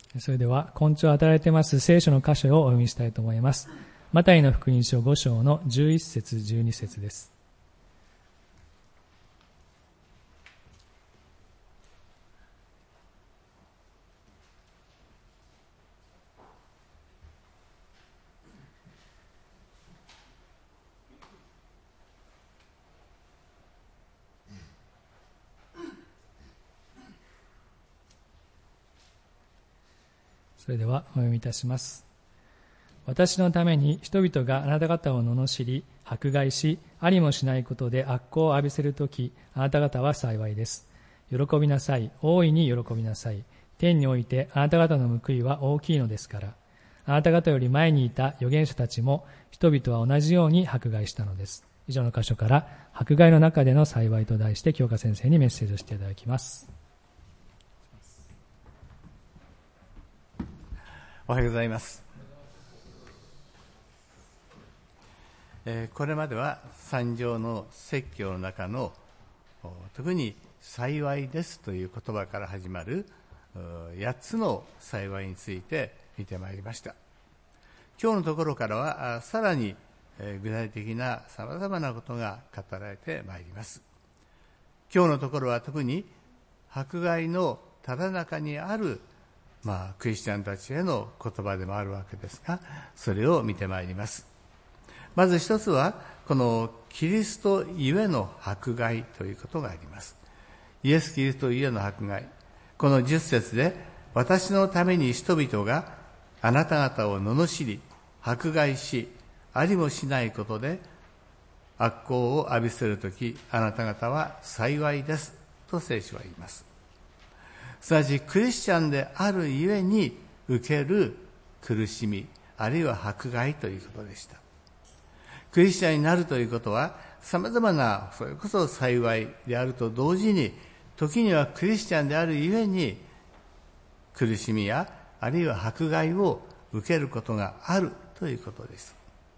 それでは今朝与えられています聖書の箇所をお読みしたいと思います。マタイの福音書5章の11節12節です。それではお読みいたします。私のために人々があなた方を罵り、迫害し、ありもしないことで悪行を浴びせるとき、あなた方は幸いです。喜びなさい、大いに喜びなさい。天においてあなた方の報いは大きいのですから。あなた方より前にいた預言者たちも、人々は同じように迫害したのです。以上の箇所から、迫害の中での幸いと題して、教科先生にメッセージをしていただきます。 おはようございます。これまでは三条の説教の中の特に幸いですという言葉から始まる8つの幸いについて見てまいりました。今日のところからはさらに具体的なさまざまなことが語られてまいります。今日のところは特に迫害のただ中にあるクリスチャンたちへの言葉でもあるわけですが、それを見てまいります。まず一つは、このキリストゆえの迫害ということがあります。イエス・キリストゆえの迫害。この10節で、私のために人々があなた方を罵り、迫害し、ありもしないことで悪行を浴びせるとき、あなた方は幸いです。と聖書は言います。すなわちクリスチャンであるゆえに受ける苦しみ、あるいは迫害ということでした。クリスチャンになるということは、様々な、それこそ幸いであると同時に、時にはクリスチャンであるゆえに苦しみや、あるいは迫害を受けることがあるということです。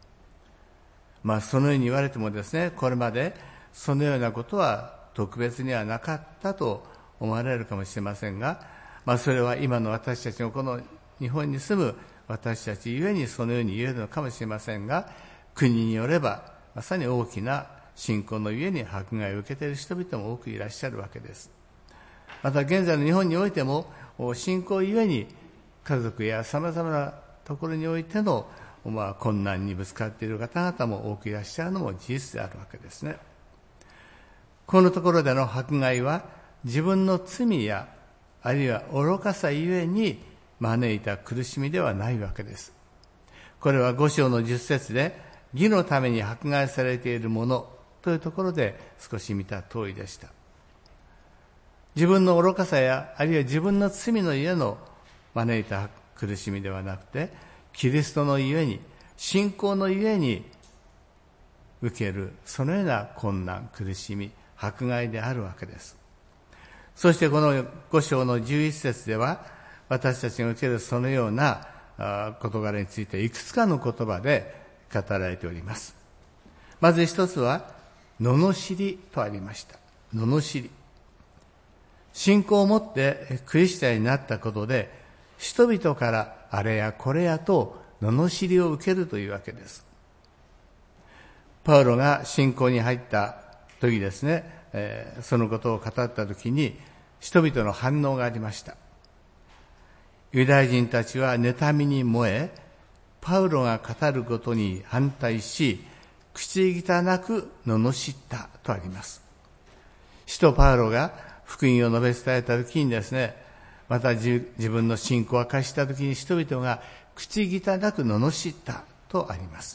そのように言われてもですね、これまでそのようなことは特別にはなかったと思われるかもしれませんが、それは今の私たちのこの日本に住む私たちゆえにそのように言えるのかもしれませんが、国によればまさに大きな信仰のゆえに迫害を受けている人々も多くいらっしゃるわけです。また現在の日本においても信仰ゆえに家族やさまざまなところにおいての困難にぶつかっている方々も多くいらっしゃるのも事実であるわけですね。このところでの迫害は自分の罪やあるいは愚かさゆえに招いた苦しみではないわけです。これは5章の10節で義のために迫害されているものというところで少し見た通りでした。自分の愚かさやあるいは自分の罪のゆえの招いた苦しみではなくて、キリストのゆえに、信仰のゆえに受けるそのような困難、苦しみ、迫害であるわけです。そしてこの5章の11節では、私たちが受けるそのような事柄についていくつかの言葉で語られております。まず一つは、罵りとありました。罵り。信仰を持ってクリスチャンになったことで、人々からあれやこれやと罵りを受けるというわけです。パウロが信仰に入った時ですね、そのことを語った時に人々の反応がありました。ユダヤ人たちは妬みに燃え、パウロが語ることに反対し、口汚く罵ったとあります。使徒パウロが福音を述べ伝えた時にですね、また自分の信仰を明かした時に人々が口汚く罵ったとあります。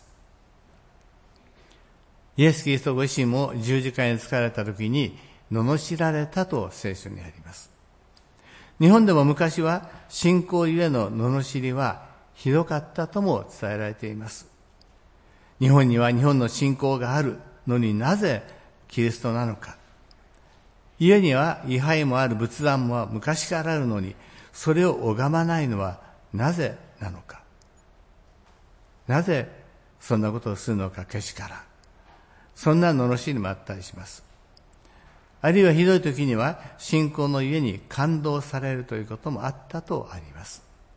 イエス・キリストご自身も十字架につかれた時に罵られたと聖書にあります。日本でも昔は信仰ゆえの罵りはひどかったとも伝えられています。日本には日本の信仰があるのになぜキリストなのか。家には位牌もある仏壇も昔からあるのに、それを拝まないのはなぜなのか。なぜそんなことをするのか、けしから。そんな罵りもあったりします。あるいはひどい時には信仰のゆえに感動されるということもあったとあります。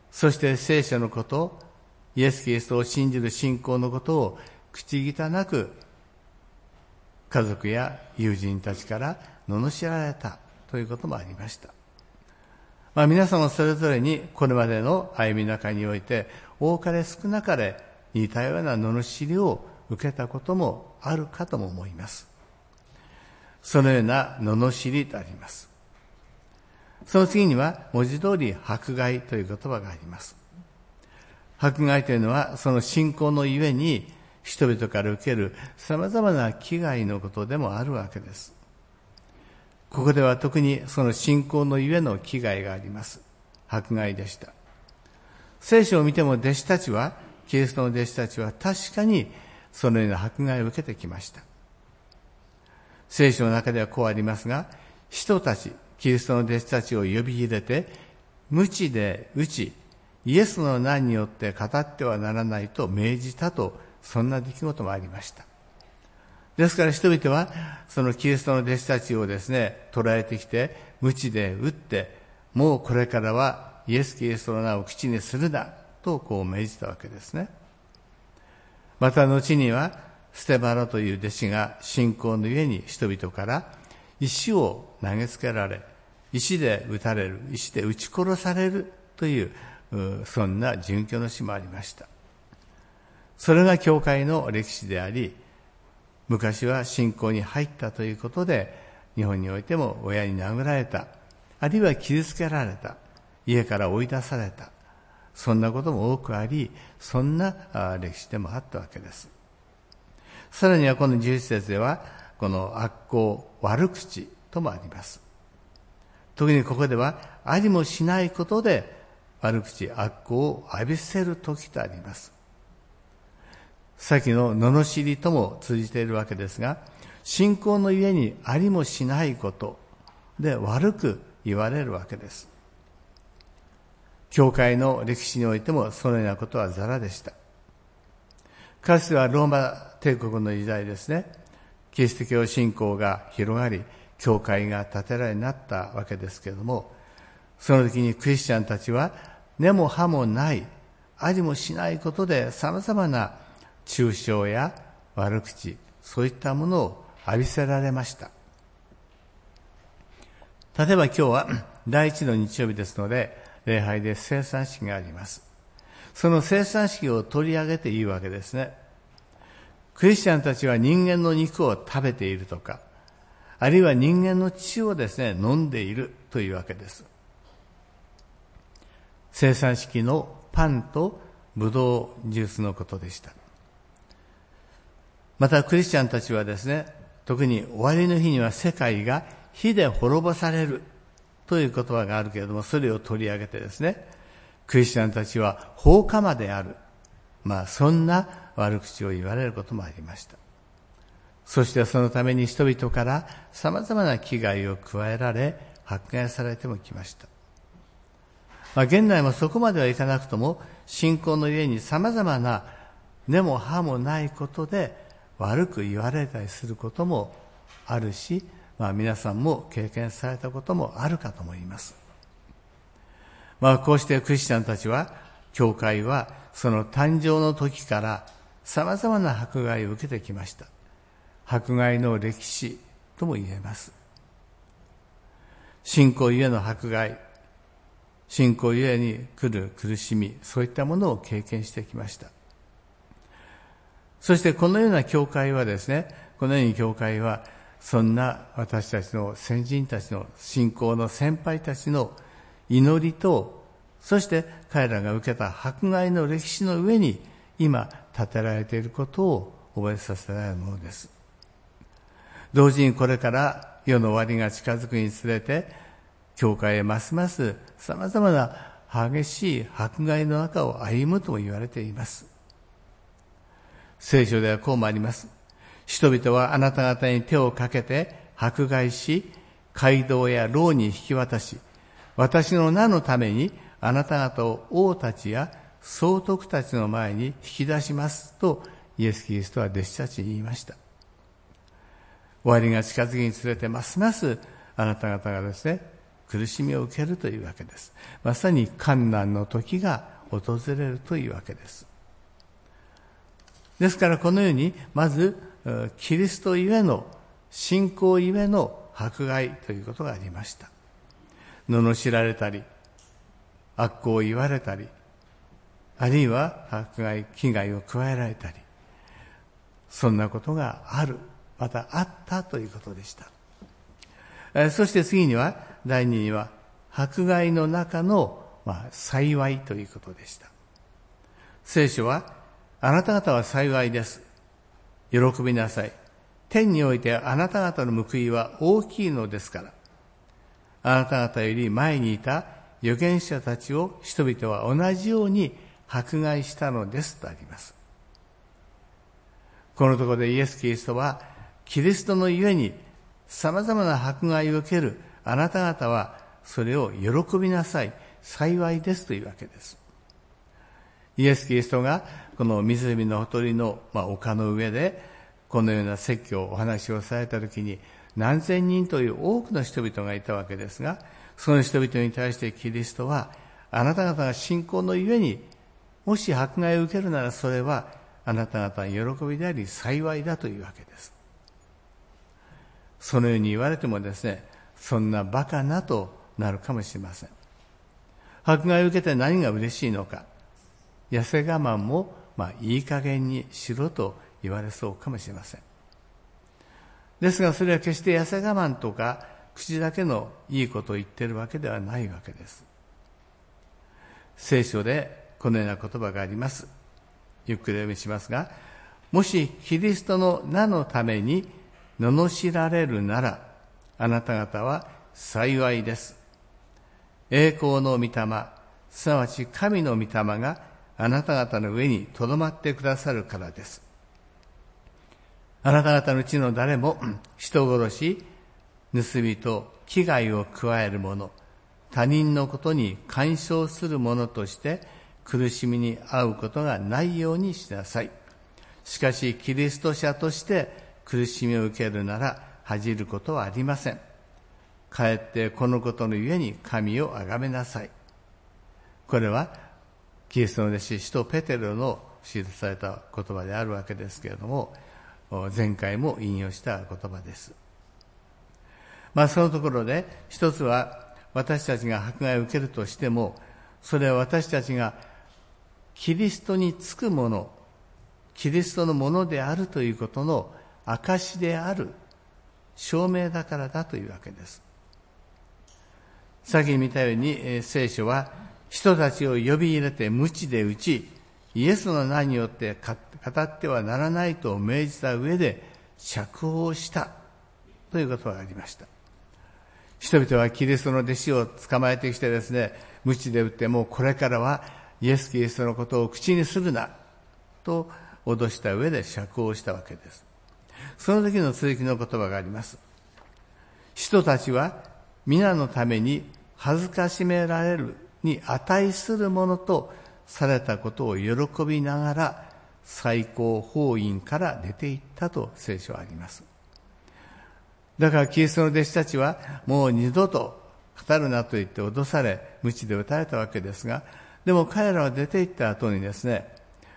そして聖書のこと、イエス・キリストを信じる信仰のことを口汚く家族や友人たちから罵られたということもありました。皆さんもそれぞれにこれまでの歩みの中において多かれ少なかれ似たような罵りを受けたこともあるかとも思います。そのような罵りとあります。その次には文字通り迫害という言葉があります。迫害というのはその信仰のゆえに人々から受ける様々な危害のことでもあるわけです。ここでは特にその信仰のゆえの危害があります。迫害でした。聖書を見ても弟子たちは、キリストの弟子たちは確かにそのような迫害を受けてきました。聖書の中ではこうありますが、人たち、キリストの弟子たちを呼び入れて、鞭で打ち、イエスの名によって語ってはならないと命じたと、そんな出来事もありました。ですから人々は、そのキリストの弟子たちをですね、捕らえてきて、鞭で打って、もうこれからはイエス・キリストの名を口にするな、とこう命じたわけですね。また後には、ステバノという弟子が信仰のゆえに人々から石を投げつけられ、石で撃たれる、石で撃ち殺されるという、そんな殉教の死もありました。それが教会の歴史であり、昔は信仰に入ったということで、日本においても親に殴られた、あるいは傷つけられた、家から追い出された、そんなことも多くあり、そんな歴史でもあったわけです。さらにはこの11節では、この悪行、悪口ともあります。特にここでは、ありもしないことで悪口、悪行を浴びせる時とあります。先の罵りとも通じているわけですが、信仰のゆえにありもしないことで悪く言われるわけです。教会の歴史においてもそのようなことはざらでした。かつてはローマ帝国の時代ですね、キリスト教信仰が広がり、教会が建てられになったわけですけれども、その時にクリスチャンたちは根も葉もない、ありもしないことで様々な中傷や悪口、そういったものを浴びせられました。例えば今日は第一の日曜日ですので、礼拝で聖餐式があります。その聖餐式を取り上げていいわけですね。クリスチャンたちは人間の肉を食べているとか、あるいは人間の血をですね、飲んでいるというわけです。聖餐式のパンとブドウジュースのことでした。またクリスチャンたちはですね、特に終わりの日には世界が火で滅ぼされるという言葉があるけれども、それを取り上げてですね、クリスチャンたちは放火魔である、そんな悪口を言われることもありました。そしてそのために人々から様々な危害を加えられ、迫害されてもきました。現代もそこまではいかなくとも、信仰のゆえに様々な根も葉もないことで悪く言われたりすることもあるし、皆さんも経験されたこともあるかと思います。こうしてクリスチャンたちは、教会はその誕生の時から様々な迫害を受けてきました。迫害の歴史とも言えます。信仰ゆえの迫害、信仰ゆえに来る苦しみ、そういったものを経験してきました。そしてこのような教会はですね、このように教会はそんな私たちの先人たちの信仰の先輩たちの祈りと、そして彼らが受けた迫害の歴史の上に今建てられていることを覚えさせられるものです。同時にこれから世の終わりが近づくにつれて、教会へますます様々な激しい迫害の中を歩むとも言われています。聖書ではこうもあります。人々はあなた方に手をかけて迫害し、街道や牢に引き渡し、私の名のためにあなた方を王たちや総督たちの前に引き出しますと、イエス・キリストは弟子たちに言いました。終わりが近づきにつれてますますあなた方がですね、 苦しみを受けるというわけです。まさに患難の時が訪れるというわけです。ですからこのように、まずキリストゆえの、信仰ゆえの迫害ということがありました。罵られたり、悪行を言われたり、あるいは迫害、危害を加えられたり、そんなことがある、またあったということでした。そして次には、第二には、迫害の中の、幸いということでした。聖書は、あなた方は幸いです。喜びなさい。天においてあなた方の報いは大きいのですから。あなた方より前にいた預言者たちを人々は同じように迫害したのですとあります。このところでイエス・キリストは、キリストのゆえに様々な迫害を受けるあなた方はそれを喜びなさい、幸いですというわけです。イエス・キリストがこの湖のほとりの丘の上でこのような説教、お話をされたときに何千人という多くの人々がいたわけですが、その人々に対してキリストは、あなた方が信仰のゆえにもし迫害を受けるならそれはあなた方の喜びであり幸いだというわけです。そのように言われてもですね、そんなバカなとなるかもしれません。迫害を受けて何が嬉しいのか、痩せ我慢もいい加減にしろと言われそうかもしれません。ですがそれは決して痩せ我慢とか口だけのいいことを言っているわけではないわけです。聖書でこのような言葉があります。ゆっくり読みしますが、もしキリストの名のために罵られるなら、あなた方は幸いです。栄光の御霊、すなわち神の御霊があなた方の上にとどまってくださるからです。あなた方のうちの誰も人殺し、盗人、危害を加える者、他人のことに干渉する者として苦しみに遭うことがないようにしなさい。しかしキリスト者として苦しみを受けるなら恥じることはありません。かえってこのことのゆえに神をあがめなさい。これはキリストの弟子使徒ペテロの記された言葉であるわけですけれども、前回も引用した言葉です。そのところで一つは、私たちが迫害を受けるとしても、それは私たちがキリストにつくもの、キリストのものであるということの証である証明だからだというわけです。先に見たように、聖書は人たちを呼び入れて鞭で打ち、イエスの名によって語ってはならないと命じた上で釈放したということがありました。人々はキリストの弟子を捕まえてきてですね、鞭で打って、もうこれからはイエス・キリストのことを口にするなと脅した上で釈放したわけです。その時の続きの言葉があります。人たちは皆のために恥ずかしめられるに値するものとされたことを喜びながら最高法院から出て行ったと聖書はあります。だからキリストの弟子たちはもう二度と語るなと言って脅され、鞭で打たれたわけですが、でも彼らは出て行った後にですね、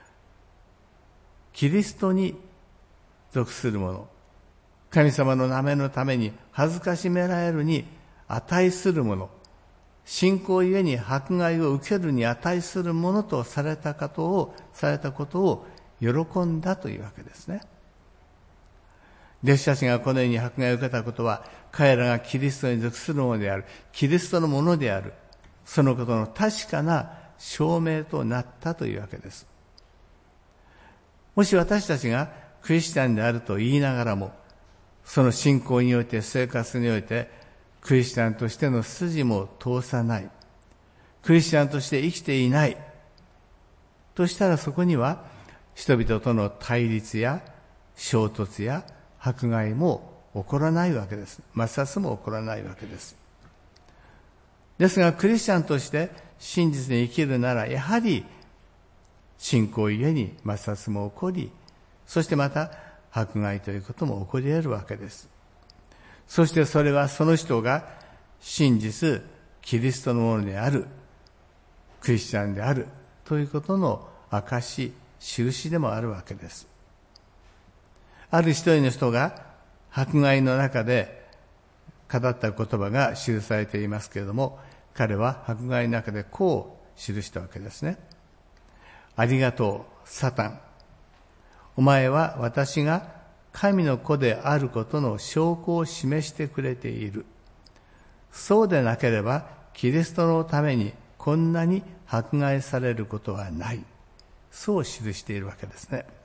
キリストに属するもの、神様の名前のために恥ずかしめられるに値するもの、信仰ゆえに迫害を受けるに値するものとされたことを喜んだというわけですね。弟子たちがこのように迫害を受けたことは、彼らがキリストに属するものである、キリストのものである、そのことの確かな証明となったというわけです。もし私たちがクリスチャンであると言いながらも、その信仰において、生活においてクリスチャンとしての筋も通さない、クリスチャンとして生きていないとしたら、そこには人々との対立や衝突や迫害も起こらないわけです。抹殺も起こらないわけです。ですがクリスチャンとして真実に生きるなら、やはり信仰ゆえに抹殺も起こり、そしてまた迫害ということも起こり得るわけです。そしてそれはその人が真実キリストのものである、クリスチャンであるということの証、印でもあるわけです。ある一人の人が迫害の中で語った言葉が記されていますけれども、彼は迫害の中でこう記したわけですね。ありがとう、サタン。お前は私が神の子であることの証拠を示してくれている。そうでなければ、キリストのためにこんなに迫害されることはない。そう記しているわけですね。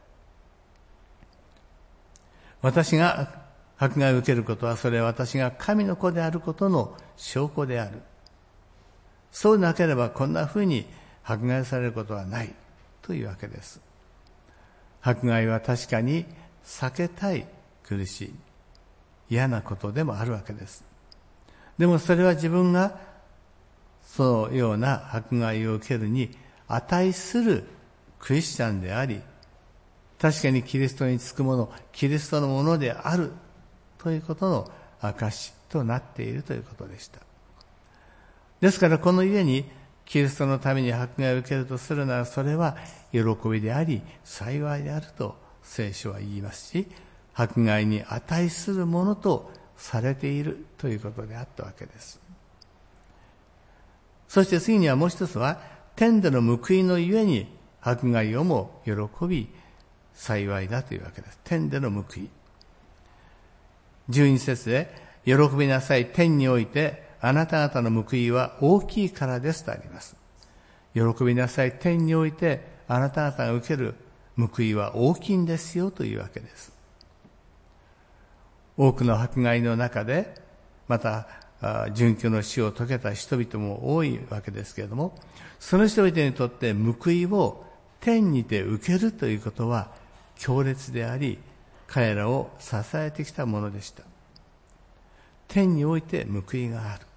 私が迫害を受けることは、それは私が神の子であることの証拠である。そうでなければこんなふうに迫害されることはないというわけです。迫害は確かに避けたい苦しい嫌なことでもあるわけです。でもそれは自分がそのような迫害を受けるに値するクリスチャンであり、確かにキリストにつくもの、キリストのものであるということの証となっているということでした。ですからこのゆえにキリストのために迫害を受けるとするなら、それは喜びであり幸いであると聖書は言いますし、迫害に値するものとされているということであったわけです。そして次にはもう一つは、天での報いのゆえに迫害をも喜び幸いだというわけです。天での報い。12節で、喜びなさい、天においてあなた方の報いは大きいからですとあります。喜びなさい、天においてあなた方が受ける報いは大きいんですよというわけです。多くの迫害の中で、また殉教の死を遂げた人々も多いわけですけれども、その人々にとって報いを天にて受けるということは強烈であり、彼らを支えてきたものでした。天において報いがある。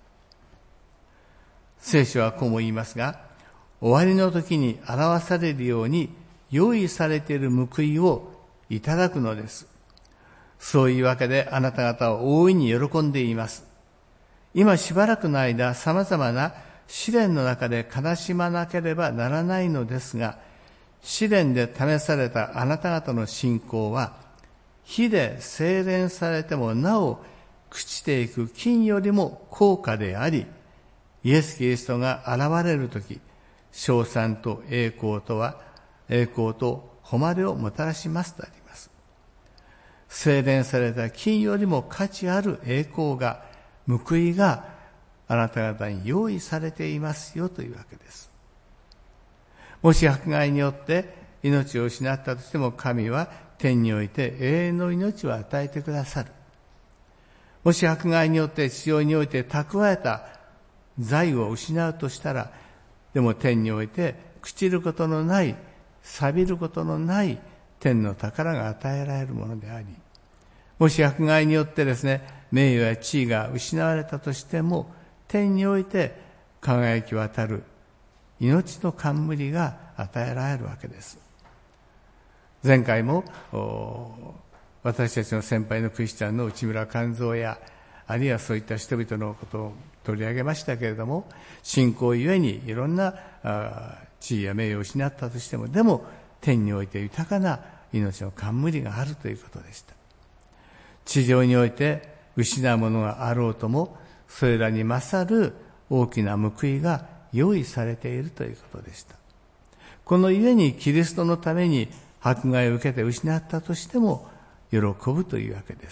聖書はこうも言いますが、終わりの時に表されるように用意されている報いをいただくのです。そういうわけであなた方は大いに喜んでいます。今しばらくの間、様々な試練の中で悲しまなければならないのですが、試練で試されたあなた方の信仰は、火で精錬されてもなお朽ちていく金よりも高価であり、イエス・キリストが現れるとき、称賛と栄光と誉れをもたらしますとあります。精錬された金よりも価値ある栄光が、報いがあなた方に用意されていますよというわけです。もし迫害によって命を失ったとしても、神は天において永遠の命を与えてくださる。もし迫害によって地上において蓄えた財を失うとしたら、でも天において朽ちることのない、錆びることのない天の宝が与えられるものであり、もし迫害によってですね、名誉や地位が失われたとしても、天において輝き渡る命の冠が与えられるわけです。前回も私たちの先輩のクリスチャンの内村勘三や、あるいはそういった人々のことを取り上げましたけれども、信仰ゆえにいろんな地位や名誉を失ったとしても、でも天において豊かな命の冠があるということでした。地上において失うものがあろうとも、それらに勝る大きな報いが用意されているということでした。このゆえにキリストのために迫害を受けて失ったとしても喜ぶというわけです。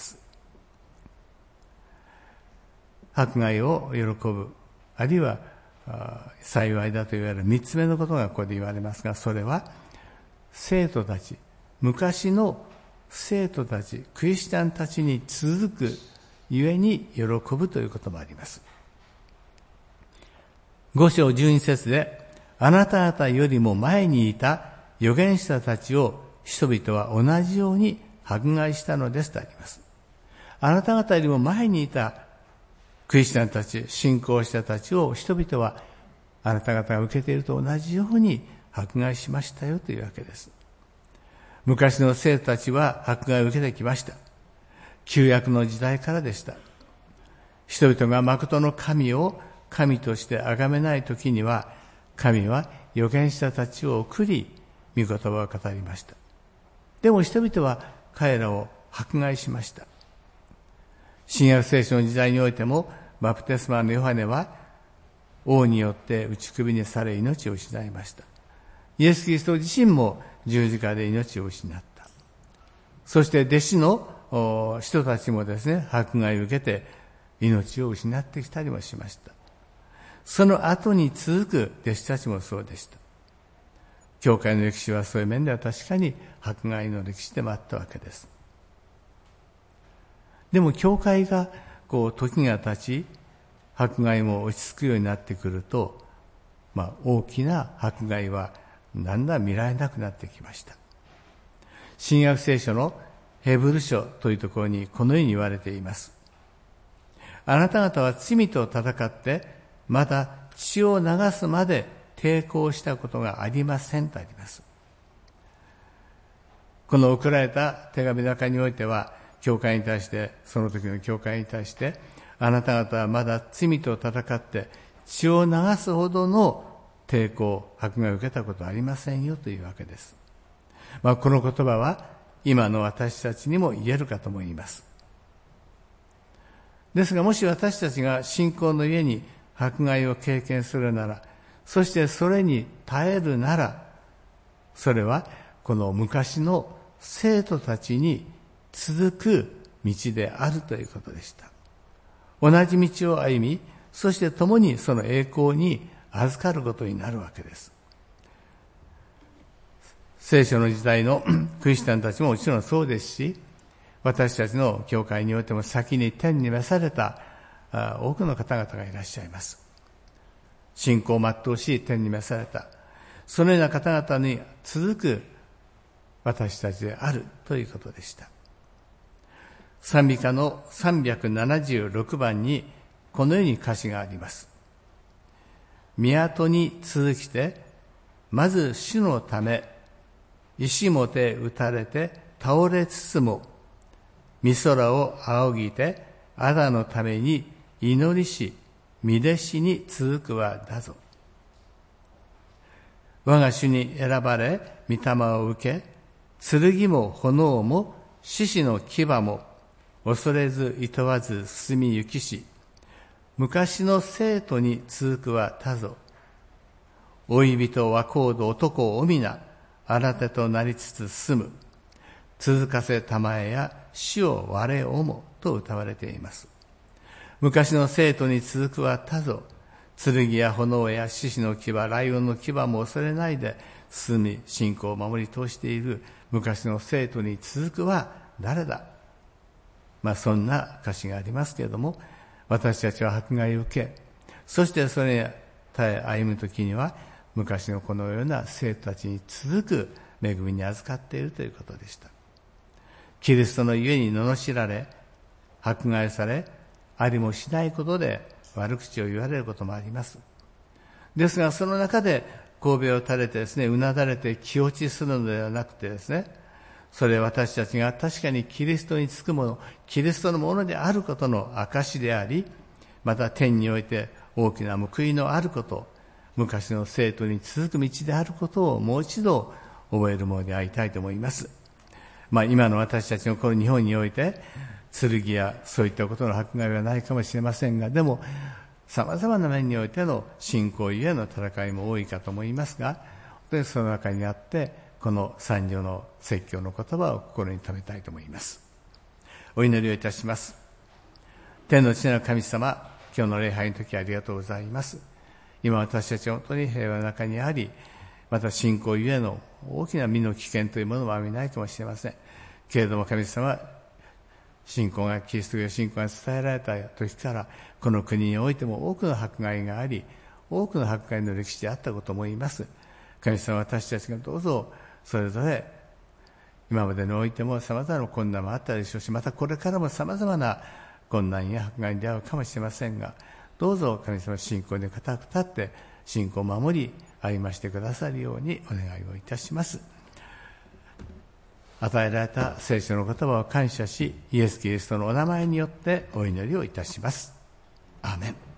迫害を喜ぶ、あるいは幸いだと言われる三つ目のことがここで言われますが、それは生徒たち、昔の生徒たち、クリスチャンたちに続くゆえに喜ぶということもあります。5章12節で、あなた方よりも前にいた預言者たちを人々は同じように迫害したのですとあります。あなた方よりも前にいたクリスチャンたち、信仰者たちを人々はあなた方が受けていると同じように迫害しましたよというわけです。昔の生徒たちは迫害を受けてきました。旧約の時代からでした。 人々が誠の神を神として崇めないときには、神は預言者たちを送り、御言葉を語りました。でも人々は彼らを迫害しました。新約聖書の時代においても、バプテスマのヨハネは王によって打ち首にされ命を失いました。イエス・キリスト自身も十字架で命を失った。そして弟子の人たちもですね、迫害を受けて命を失ってきたりもしました。その後に続く弟子たちもそうでした。教会の歴史はそういう面では確かに迫害の歴史でもあったわけです。でも教会が時が経ち、迫害も落ち着くようになってくると、大きな迫害はだんだん見られなくなってきました。新約聖書のヘブル書というところにこのように言われています。あなた方は罪と戦ってまだ血を流すまで抵抗したことがありませんとあります。この送られた手紙の中においては、教会に対して、その時の教会に対して、あなた方はまだ罪と戦って血を流すほどの抵抗、迫害を受けたことはありませんよというわけです。この言葉は今の私たちにも言えるかと思います。ですが、もし私たちが信仰の家に迫害を経験するなら、そしてそれに耐えるなら、それはこの昔の生徒たちに続く道であるということでした。同じ道を歩み、そして共にその栄光に預かることになるわけです。聖書の時代のクリスチャンたちももちろんそうですし、私たちの教会においても先に天に召された多くの方々がいらっしゃいます。信仰を全うし天に召された、そのような方々に続く私たちであるということでした。賛美歌の376番にこのように歌詞があります。港に続きて、まず主のため、石もて打たれて倒れつつも、御空を仰ぎて、あだのために祈りし、御弟子に続くはだぞ。我が主に選ばれ、御霊を受け、剣も炎も、獅子の牙も、恐れず厭わず進み行きし、昔の生徒に続くは他ぞ。老い人若人男を皆、新手となりつつ進む。続かせたまえや死を我をもと歌われています。昔の生徒に続くは他ぞ。剣や炎や獅子の牙、ライオンの牙も恐れないで進み、信仰を守り通している昔の生徒に続くは誰だ。そんな歌詞がありますけれども、私たちは迫害を受け、そしてそれに耐え歩むときには、昔のこのような生徒たちに続く恵みに預かっているということでした。キリストのゆえに罵られ、迫害され、ありもしないことで悪口を言われることもあります。ですが、その中で頭を垂れてですね、うなだれて気落ちするのではなくてですね、それは私たちが確かにキリストにつくもの、キリストのものであることの証であり、また天において大きな報いのあること、昔の生徒に続く道であることをもう一度覚えるものでありたいと思います。今の私たちのこの日本において、剣やそういったことの迫害はないかもしれませんが、でも様々な面においての信仰ゆえの戦いも多いかと思いますが、その中にあってこの三条の説教の言葉を心に留めたいと思います。お祈りをいたします。天の父なる神様、今日の礼拝の時ありがとうございます。今私たちは本当に平和の中にあり、また信仰ゆえの大きな身の危険というものもありないかもしれませんけれども、神様、信仰がキリスト教信仰が伝えられた時からこの国においても多くの迫害があり、多くの迫害の歴史であったことも言います。神様、私たちがどうぞそれぞれ今までにおいても様々な困難もあったでしょうし、またこれからも様々な困難や迫害に出会うかもしれませんが、どうぞ神様、信仰に固く立って信仰を守り歩ましてくださるようにお願いをいたします。与えられた聖書の言葉を感謝し、イエス・キリストのお名前によってお祈りをいたします。 アーメン。